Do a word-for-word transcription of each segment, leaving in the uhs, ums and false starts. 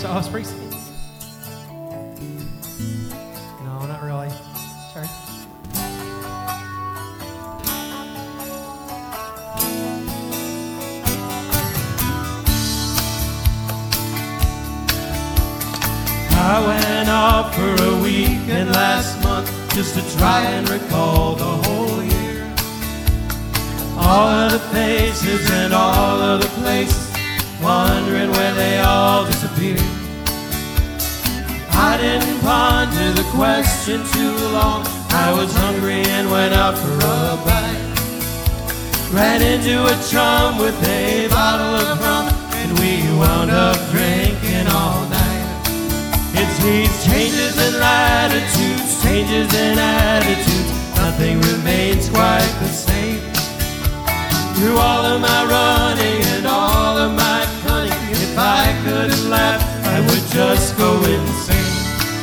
So I was pretty sweet. No, not really. Sorry. I went off for a weekend last month just to try and recall the whole year. All of the faces and all of the places, wondering where they all disappeared. I didn't ponder the question too long. I was hungry and went out for a bite. Ran into a chum with a bottle of rum, and we wound up drinking all night. It's these changes in latitudes, changes in attitudes, nothing remains quite the same. Through all of my running and all of my cunning, if I couldn't laugh, I would just go insane.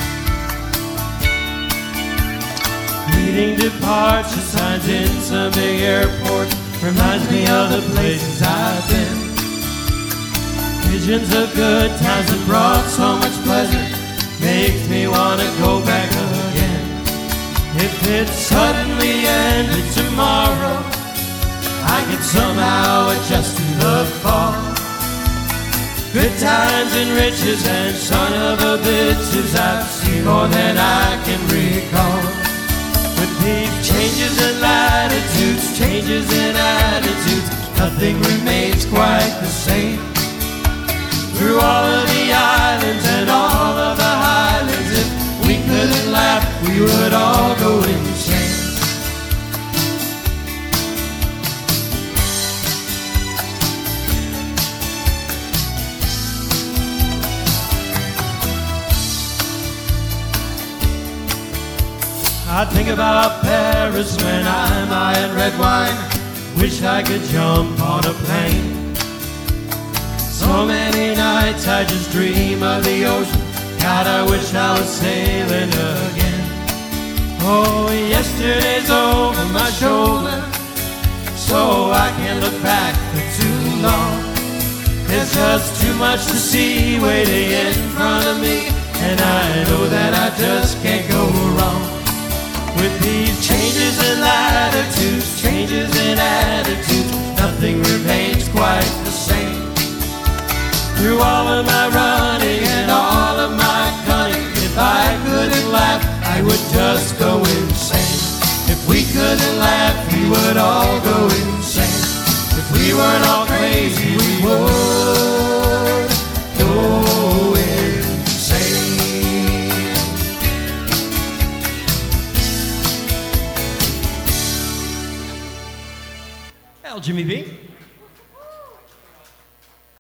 Reading departure signs in some big airport reminds me of the places I've been. Visions of good times that brought so much pleasure makes me want to go back again. If it suddenly ended tomorrow, I could somehow adjust to the fall. Good times and riches and son of a bitches, I've seen more than I can recall. With these changes in latitudes, changes in attitudes, nothing remains quite the same. Through all of the islands and all of the highlands, if we couldn't laugh, we would all go insane. I think about Paris when I'm eyeing red wine. Wish I could jump on a plane. So many nights I just dream of the ocean. God, I wish I was sailing again. Oh, yesterday's over my shoulder, so I can't look back for too long. There's just too much to see waiting in front of me, and I know that I just can't go wrong. With these changes in latitudes, changes in attitudes, nothing remains quite the same. Through all of my running and all of my cunning, if I couldn't laugh, I would just go insane. If we couldn't laugh, we would all go insane. If we weren't all crazy, we would go insane. Well, Jimmy B.